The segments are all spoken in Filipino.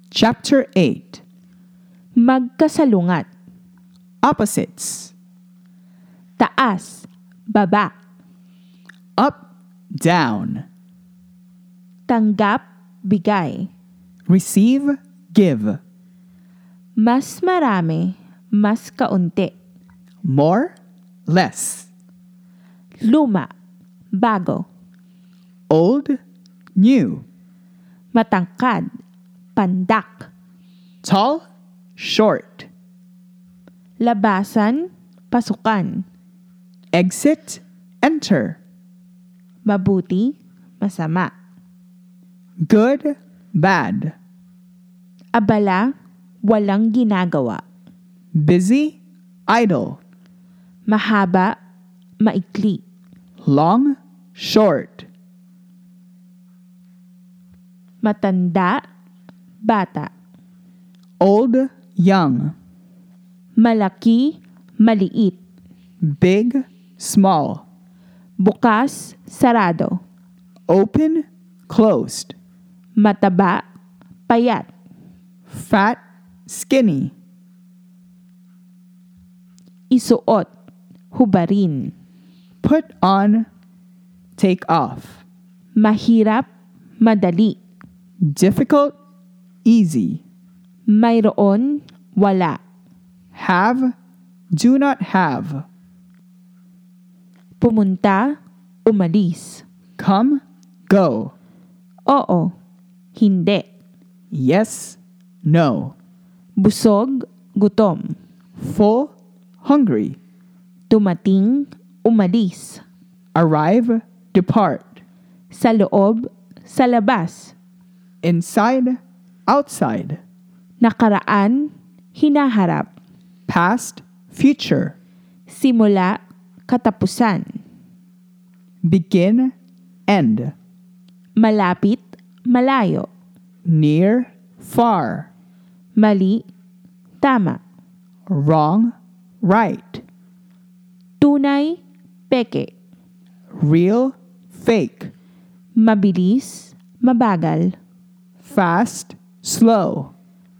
Chapter 8. Magkasalungat. Opposites. Taas, baba. Up, down. Tanggap, bigay. Receive, give. Mas marami, mas kaunti. More, less. Luma, bago. Old, new. Matangkad, pandak. Tall, short. Labasan, pasukan. Exit, enter. Mabuti, masama. Good, bad. Abala, walang ginagawa. Busy, idle. Mahaba, maikli. Long, short. Matanda, bata. Old, young. Malaki, maliit. Big, small. Bukas, sarado. Open, closed. Mataba, payat. Fat, skinny. Isuot, hubarin. Put on, take off. Mahirap, madali. Difficult, easy. Mayroon, wala. Have, do not have. Pumunta, umalis. Come, go. Oo, hindi. Yes, no. Busog, gutom. Full, hungry. Dumating, umalis. Arrive, depart. Sa loob, sa labas. Inside, outside. Nakaraan, hinaharap. Past, future. Simula, katapusan. Begin, end. Malapit, malayo. Near, far. Mali, tama. Wrong, right. Tunay, peke. Real, fake. Mabilis, mabagal. Fast, slow.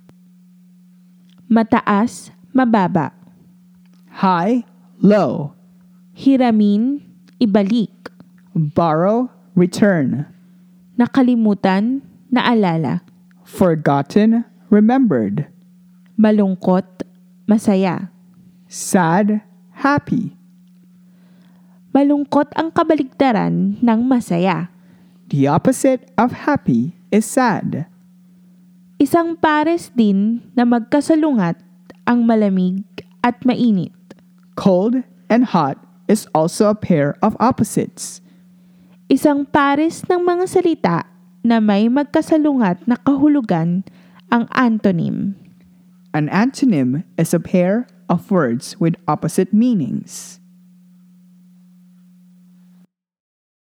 Mataas, mababa. High, low. Hiramin, ibalik. Borrow, return. Nakalimutan, naalala. Forgotten, remembered. Malungkot, masaya. Sad, happy. Malungkot ang kabaligtaran ng masaya. The opposite of happy is sad. Isang pares din na magkasalungat ang malamig at mainit. Cold and hot is also a pair of opposites. Isang pares ng mga salita na may magkasalungat na kahulugan ang antonym. An antonym is a pair of words with opposite meanings.